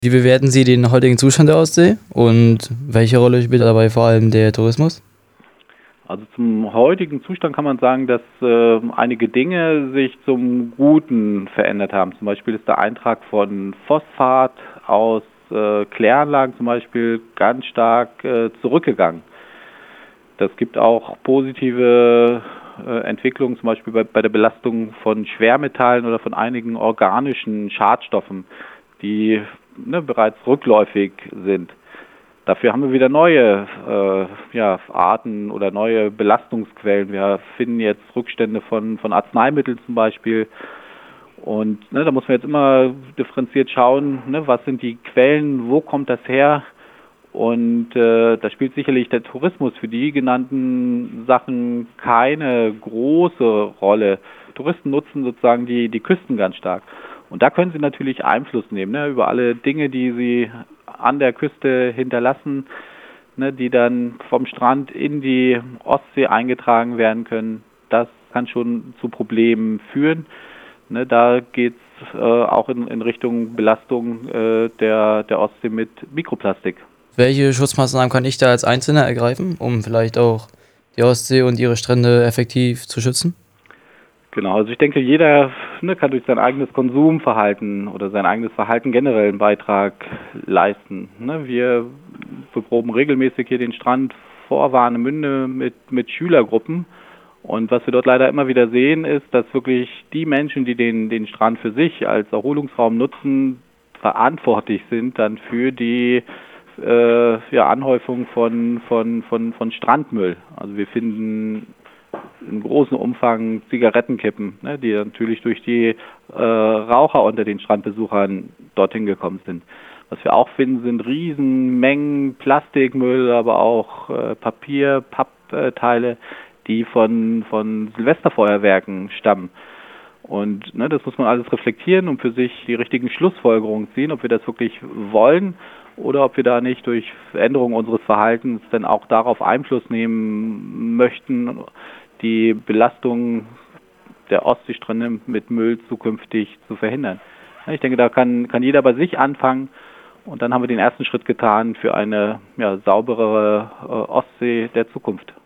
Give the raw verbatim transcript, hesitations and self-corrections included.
Wie bewerten Sie den heutigen Zustand der Ostsee und welche Rolle spielt dabei vor allem der Tourismus? Also zum heutigen Zustand kann man sagen, dass äh, einige Dinge sich zum Guten verändert haben. Zum Beispiel ist der Eintrag von Phosphat aus äh, Kläranlagen zum Beispiel ganz stark äh, zurückgegangen. Das gibt auch positive äh, Entwicklungen, zum Beispiel bei, bei der Belastung von Schwermetallen oder von einigen organischen Schadstoffen, die ne, bereits rückläufig sind. Dafür haben wir wieder neue äh, ja, Arten oder neue Belastungsquellen. Wir finden jetzt Rückstände von, von Arzneimitteln zum Beispiel. Und ne, da muss man jetzt immer differenziert schauen, ne, was sind die Quellen, wo kommt das her? Und äh, da spielt sicherlich der Tourismus für die genannten Sachen keine große Rolle. Touristen nutzen sozusagen die, die Küsten ganz stark. Und da können sie natürlich Einfluss nehmen, ne, über alle Dinge, die sie an der Küste hinterlassen, ne, die dann vom Strand in die Ostsee eingetragen werden können. Das kann schon zu Problemen führen. Ne, da geht es äh, auch in, in Richtung Belastung äh, der, der Ostsee mit Mikroplastik. Welche Schutzmaßnahmen kann ich da als Einzelner ergreifen, um vielleicht auch die Ostsee und ihre Strände effektiv zu schützen? Genau, also ich denke, jeder ne, kann durch sein eigenes Konsumverhalten oder sein eigenes Verhalten generell einen Beitrag leisten. Ne, wir beproben regelmäßig hier den Strand vor Warnemünde mit, mit Schülergruppen. Und was wir dort leider immer wieder sehen, ist, dass wirklich die Menschen, die den, den Strand für sich als Erholungsraum nutzen, verantwortlich sind dann für die äh, ja, Anhäufung von, von, von, von Strandmüll. Also wir finden in großem Umfang Zigarettenkippen, ne, die natürlich durch die äh, Raucher unter den Strandbesuchern dorthin gekommen sind. Was wir auch finden, sind Riesenmengen Plastikmüll, aber auch äh, Papier, Pappteile, die von, von Silvesterfeuerwerken stammen. Und ne, das muss man alles reflektieren und für sich die richtigen Schlussfolgerungen ziehen, ob wir das wirklich wollen oder ob wir da nicht durch Veränderung unseres Verhaltens dann auch darauf Einfluss nehmen möchten, die Belastung der Ostseestrände mit Müll zukünftig zu verhindern. Ich denke, da kann, kann jeder bei sich anfangen und dann haben wir den ersten Schritt getan für eine ja, sauberere äh, Ostsee der Zukunft.